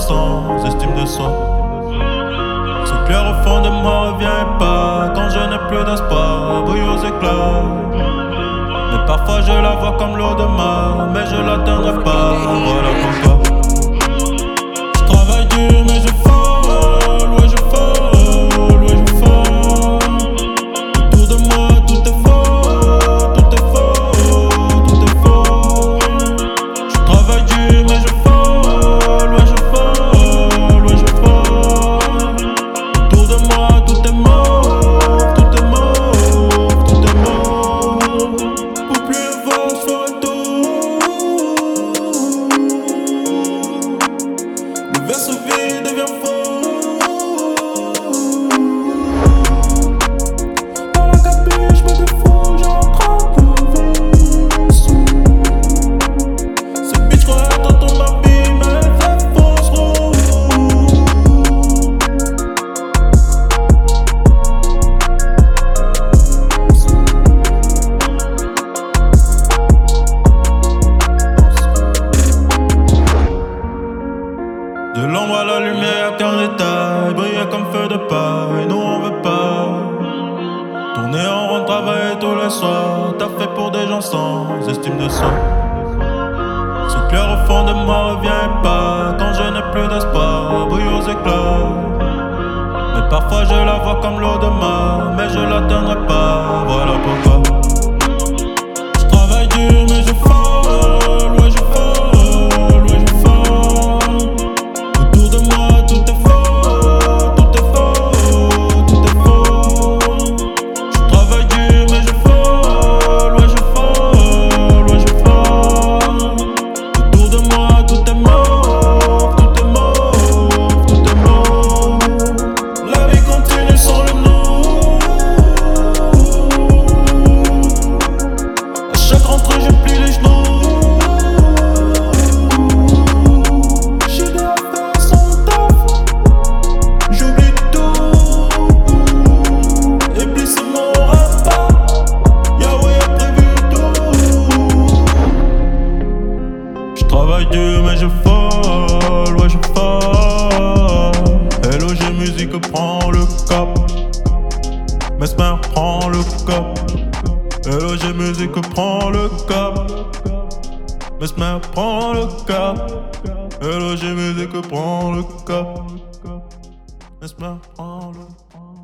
sans estime de soi. Ce clair au fond de moi revient pas quand je n'ai plus d'espoir, brille aux éclats. Mais parfois je la vois comme l'eau de mer, mais je l'atteindrai pas, voilà pourquoi. Je travaille dur mais je fall, ouais je fall, ouais je fall. Autour de moi tout est faux, tout est faux, tout est faux. Je travaille dur mais je fall, ouais je fall, ouais je fall. Autour de moi tout est mort, tout est mort, tout est mort. Pour plus le voir je ferai tout. Le vaisseau vide devient faux. Dans la cabine je me défous, j'emprunte le vaisseau. Cette bitch croit être ton mari mais elle fait fausse route. De l'ombre à la lumière, qu'un détail brille comme feu de paille. Nous on veut pas tourner en rond, travailler tous les soirs. T'as fait pour des gens sans estime de soi. Ce clair au fond de moi revient pas quand je n'ai plus d'espoir, brille aux éclats. Mais parfois je la vois comme l'eau de mer, mais je l'atteindrai pas, voilà pourquoi. Je travaille dur mais je fall, ouais je fall, ouais je fall. Autour de moi tout est faux, tout est faux, tout est faux. Je travaille dur mais je fall, ouais je fall, ouais je fall. Autour de moi tout est mort, tout est mort, tout est mort. La vie continue sans le nous. À chaque rentrée je plie les genoux. J'ai des affaires sans taf, j'oublie tout. Iblis c'est mon repas, Yahweh a prévu tout. Je travaille dur mais je fall, ouais je fall. LOG musique prend le cap, Mesmer prend le cap. LOG musique prend le cap, Mesmer prend le cap. LOG musique prend le cap, Mesmer prend le cap.